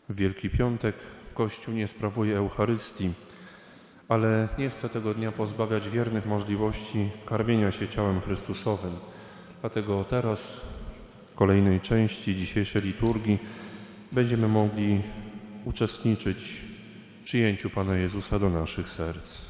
W Wielki Piątek Kościół nie sprawuje Eucharystii, ale nie chce tego dnia pozbawiać wiernych możliwości karmienia się ciałem Chrystusowym. Dlatego teraz, w kolejnej części dzisiejszej liturgii, będziemy mogli uczestniczyć w przyjęciu Pana Jezusa do naszych serc.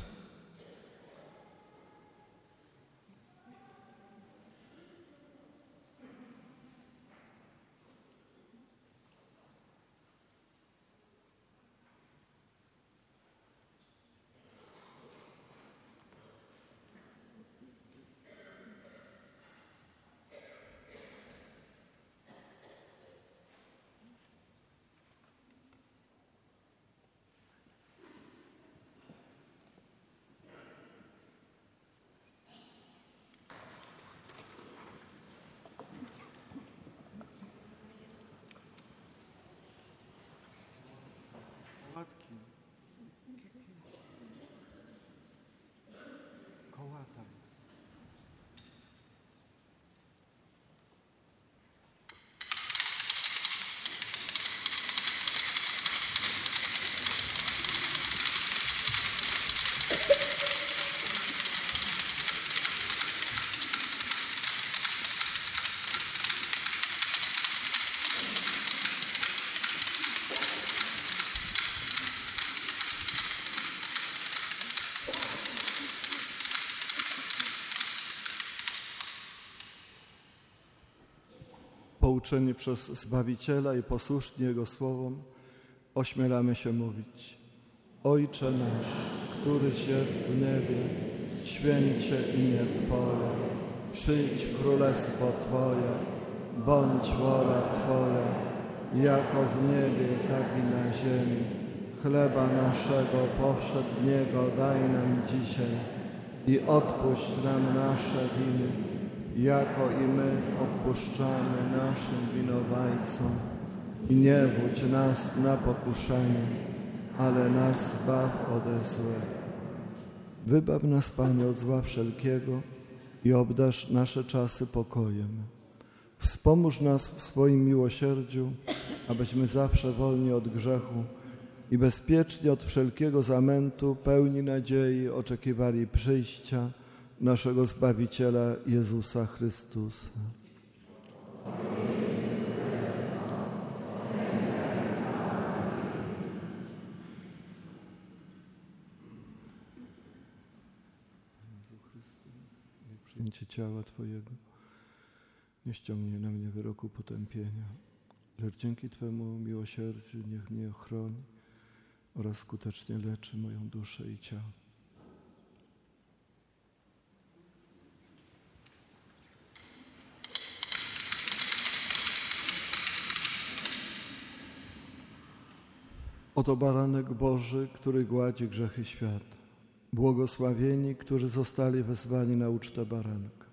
Pouczeni przez Zbawiciela i posłuszni Jego słowom, ośmielamy się mówić: Ojcze nasz, któryś jest w niebie, święć się imię Twoje, przyjdź królestwo Twoje, bądź wola Twoja, jako w niebie, tak i na ziemi. Chleba naszego powszedniego daj nam dzisiaj i odpuść nam nasze winy, jako i my odpuszczamy naszym winowajcom. I nie wódź nas na pokuszenie, ale nas zbaw ode złego. Wybaw nas, Panie, od zła wszelkiego i obdarz nasze czasy pokojem. Wspomóż nas w swoim miłosierdziu, abyśmy zawsze wolni od grzechu i bezpiecznie od wszelkiego zamętu, pełni nadziei oczekiwali przyjścia naszego Zbawiciela Jezusa Chrystusa. Jezu Chryste, niech przyjęcie ciała Twojego nie ściągnie na mnie wyroku potępienia, lecz dzięki Twemu miłosierdziu niech mnie ochroni oraz skutecznie leczy moją duszę i ciało. Oto baranek Boży, który gładzi grzechy świata. Błogosławieni, którzy zostali wezwani na ucztę baranka.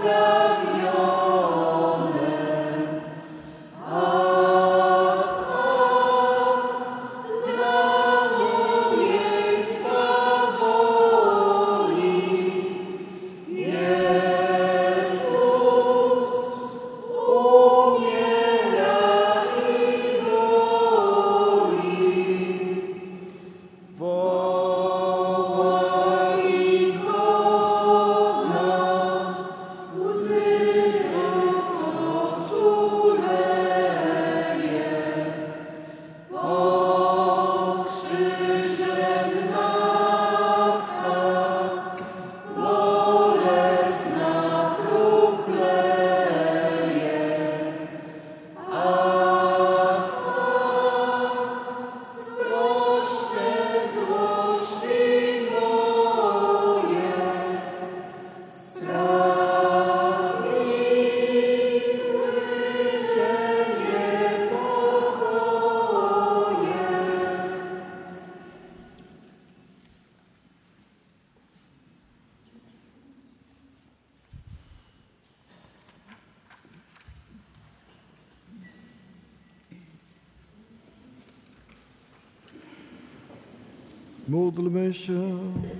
Módlmy się.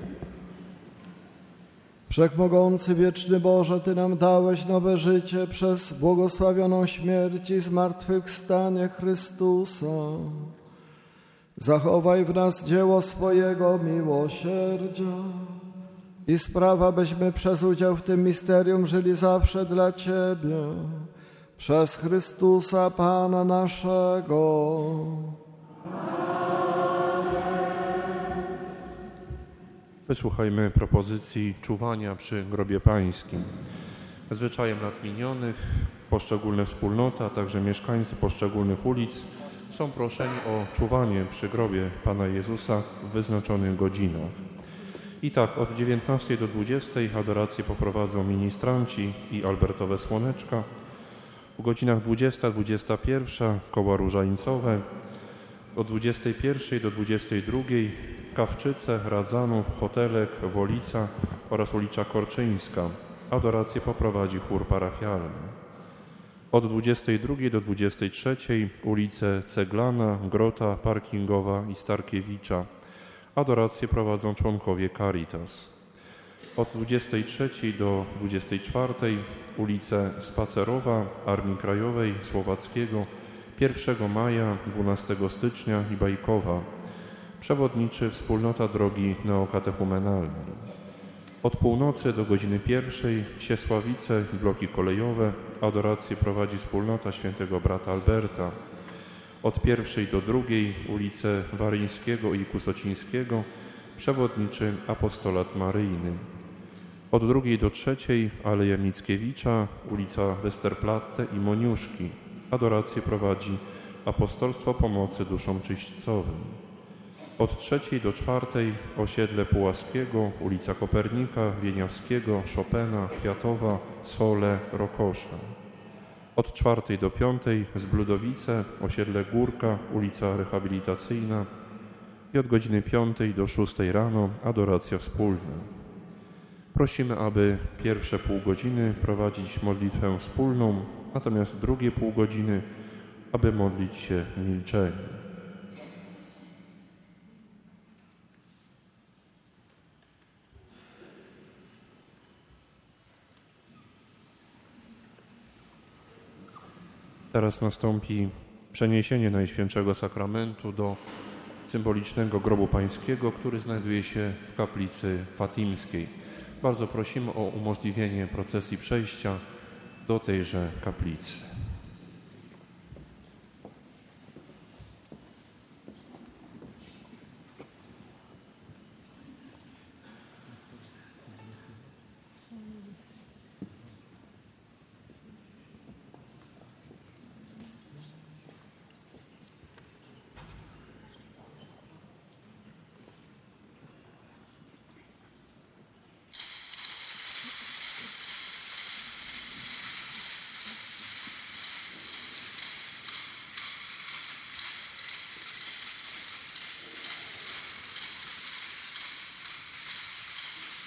Wszechmogący, wieczny Boże, Ty nam dałeś nowe życie przez błogosławioną śmierć i zmartwychwstanie Chrystusa. Zachowaj w nas dzieło swojego miłosierdzia i spraw, abyśmy przez udział w tym misterium żyli zawsze dla Ciebie. Przez Chrystusa Pana naszego. Wysłuchajmy propozycji czuwania przy grobie pańskim. Zwyczajem lat minionych poszczególne wspólnoty, a także mieszkańcy poszczególnych ulic są proszeni o czuwanie przy grobie Pana Jezusa w wyznaczonych godzinach. I tak od 19 do 20 adorację poprowadzą ministranci i albertowe słoneczka. W godzinach 20-21 koła różańcowe, od 21 do 22 Kawczyce, Radzanów, Hotelek, Wolica oraz ulica Korczyńska. Adorację poprowadzi chór parafialny. Od 22 do 23 ulice Ceglana, Grota, Parkingowa i Starkiewicza. Adorację prowadzą członkowie Caritas. Od 23 do 24 ulice Spacerowa, Armii Krajowej, Słowackiego, 1 maja, 12 stycznia i Bajkowa. Przewodniczy Wspólnota Drogi Neokatechumenalnej. Od północy do godziny 1 Siesławice i bloki kolejowe. Adorację prowadzi Wspólnota Świętego Brata Alberta. Od 1 do 2 ulice Waryńskiego i Kusocińskiego. Przewodniczy Apostolat Maryjny. Od 2 do 3 Aleja Mickiewicza, ulica Westerplatte i Moniuszki. Adorację prowadzi Apostolstwo Pomocy Duszom Czyśćcowym. Od 3 do 4 osiedle Pułaskiego, ulica Kopernika, Wieniawskiego, Chopina, Kwiatowa, Sole, Rokosza. Od 4 do 5 Zbludowice, osiedle Górka, ulica Rehabilitacyjna i od godziny 5 do 6 rano adoracja wspólna. Prosimy, aby pierwsze pół godziny prowadzić modlitwę wspólną, natomiast drugie pół godziny, aby modlić się w milczeniu. Teraz nastąpi przeniesienie Najświętszego Sakramentu do symbolicznego grobu pańskiego, który znajduje się w kaplicy fatimskiej. Bardzo prosimy o umożliwienie procesji przejścia do tejże kaplicy.